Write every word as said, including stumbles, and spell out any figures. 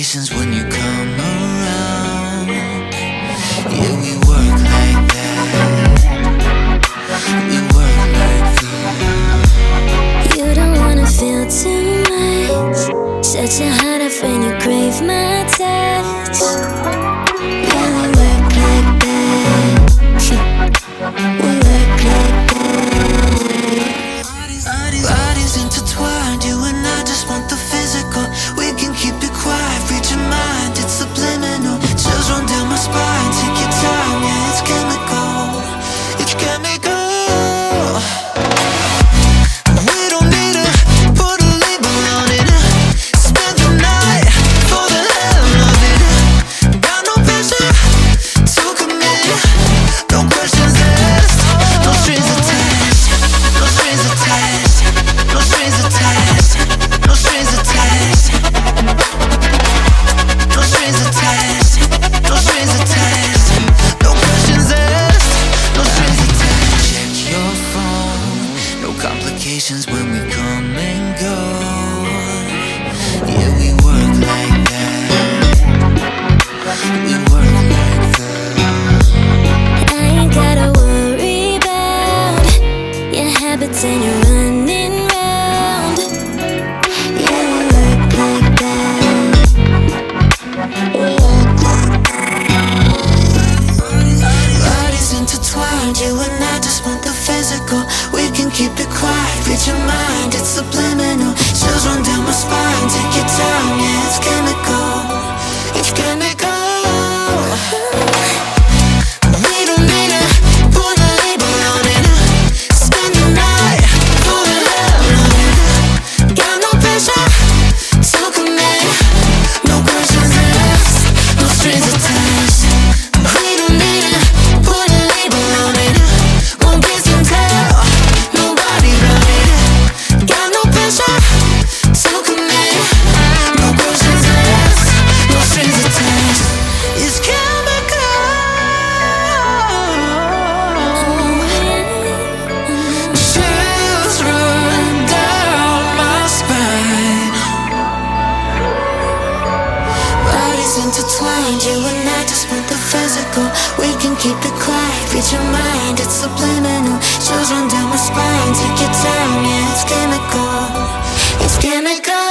complications when you come around. Yeah, we work like that. We work like that. You don't wanna feel too much. Such a hard up when you crave my touch. Yeah, we work like that. We work like that. Bodies intertwined, you and I just want the physical. We can keep it quiet, reach your mind, it's subliminal. Chills run down my spine, take your time, yeah, it's chemical. It's chemical. We don't need to put a label on it. Spend the night for the hell of it. Got no pressure to commit, no questions asked, no strings attached, no strings attached, no strings attached, no strings attached, no strings attached, no strings attached, no questions asked, no strings attached. Check your phone, no complications when we come and go. Yeah, we work like that. We work like that. I ain't gotta worry about your habits and your running round. Yeah, we work like that. We work like Bodies intertwined, you and I just want the physical. We can keep it quiet, reach your mind, it's subliminal. Chills run down my spine, take your time, yeah, it's chemical. It's chemical. We don't need to put a label on it. Spend the night for the hell of it. Got no pressure to commit, no questions asked, no strings attached. We don't need to put a label on it. Won't kiss and tell, nobody about it. Got no pressure to commit, no questions asked, no strings attached. It's chemical. Chills run down my spine. Bodies intertwined, you and I just want the physical. We can keep it quiet, reach your mind, it's subliminal. Chills run down my spine, take your time, yeah, it's chemical. It's chemical.